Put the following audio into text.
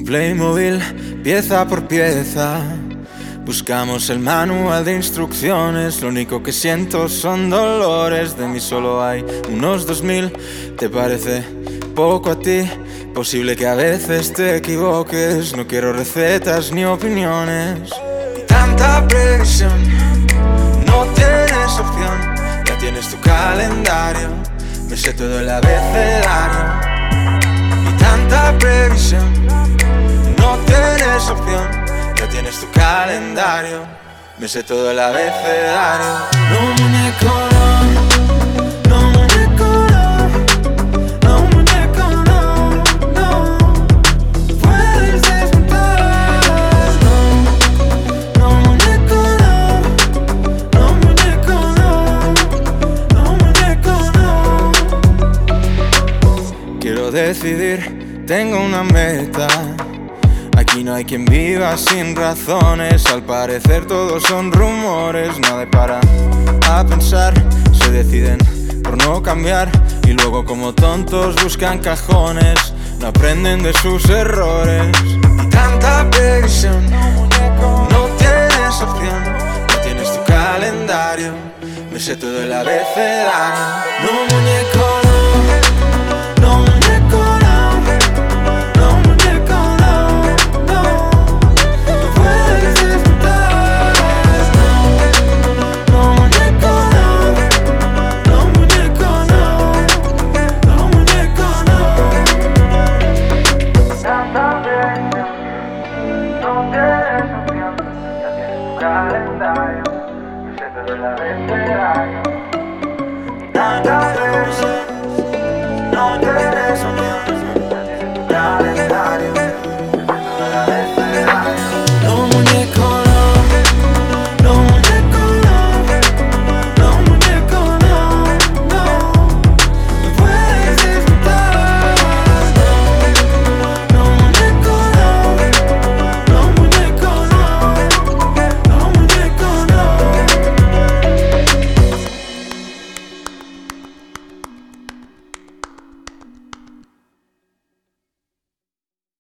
Playmobil, pieza por pieza. Buscamos el manual de instrucciones. Lo único que siento son dolores. De mí solo hay unos 2000. ¿Te parece poco a ti? Posible que a veces te equivoques. No quiero recetas ni opiniones. Y tanta previsión, no tienes opción. Ya tienes tu calendario, me sé todo el abecedario. Y tanta previsión, no tienes opción. Ya tienes tu calendario, me sé todo el abecedario. No, muñeco, no. No, muñeco, no. No, muñeco, no. No. Puedes desmontar. No. No, muñeco, no. No, muñeco, no. No, muñeco, no. Quiero decidir, tengo una meta. Aquí no hay quien viva sin razones. Al parecer todos son rumores. Nadie para a pensar. Se deciden por no cambiar y luego como tontos buscan cajones. No aprenden de sus errores. Y tanta previsión, no tienes opción. No tienes tu calendario, me sé todo el abecedario. No, muñeco, no. No, muñeco, no. No, muñeco, no. No puedes desmontar. No, muñeco, no. No, muñeco, no. No, muñeco, no. Tanta presión, no tienes opción. Ya tienes tu calendario, me sé todo el abecedario.